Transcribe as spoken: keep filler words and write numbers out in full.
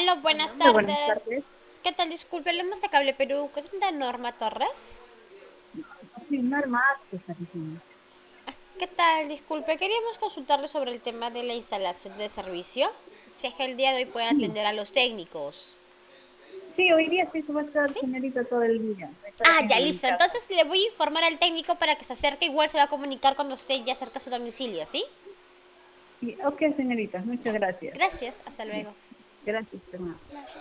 Aló, buenas Hola, buenas tardes. tardes. ¿Qué tal? Disculpe, hablamos de Cable Perú. ¿Es de Norma Torres? Sí, normal, pues, Arizona. ¿Qué tal? Disculpe, queríamos consultarle sobre el tema de la instalación de servicio. Si es que el día de hoy pueden Sí, atender a los técnicos. sí, hoy día sí se va a estar, ¿Sí? señorita, todo el día. Va a estar Ah, aquí ya, en mi listo. casa. Entonces le voy a informar al técnico para que se acerque. Igual se va a comunicar cuando esté ya cerca a su domicilio, ¿sí? Sí, ok, señorita, muchas Ya. gracias. Gracias. Hasta Ya, luego. gracias, hermano.